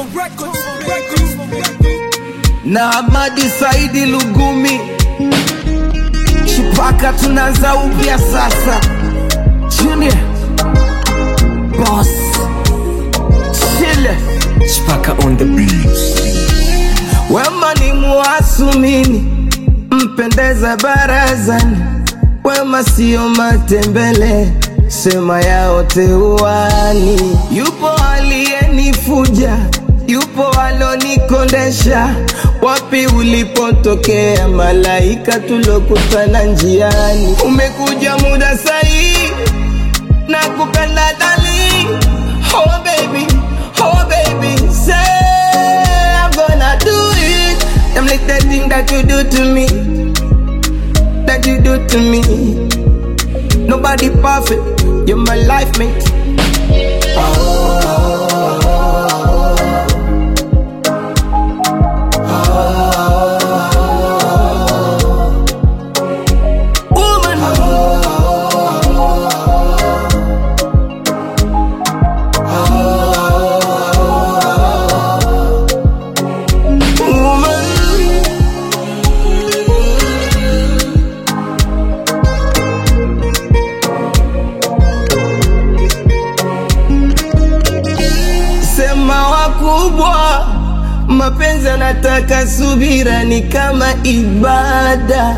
na Ahmadi Saidi Lugumi, Chipaka tunaanza upya sasa. Junior Boss Chile Chipaka on the beats. Wema ni muasumini, mpendeza barazani. Wema sio matembele, sema yaote uani. Yupo aliyenifuja, yupo alonikondesha. Wapi ulipotokea malaika tulokutana njiani? Umekuja muda sahi, nakupenda darling. Oh baby, say I'm gonna do it. I'm like that thing that you do to me, that you do to me. Nobody perfect, you're my life mate. Kubwa mapenzi anataka subira, ni kama ibada.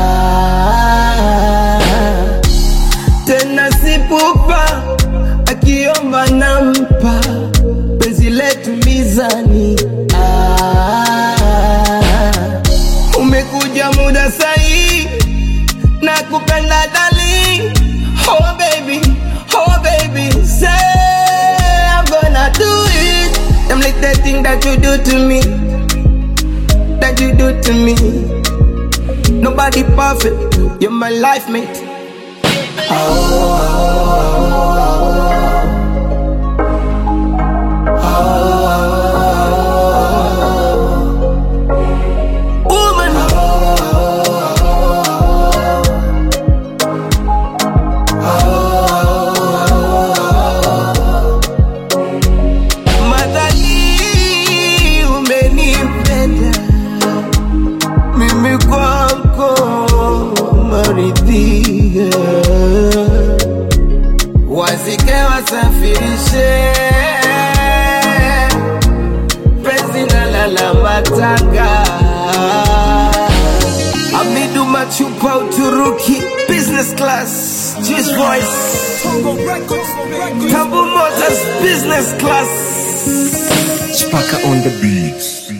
Tena sipupa, akiomba nampa, penzi letu mizani. Umekuja muda sahi, nakupenda darling. Oh baby, say I'm gonna do it. I'm like that thing that you do to me, that you do to me. Nobody perfect, you're my life mate. Wazike wasafirishe penzi na lala matanga. Amidu Machupa Uturuki, business class, Juice Voice, Tambu Motors, business class. Chipaka on the beats.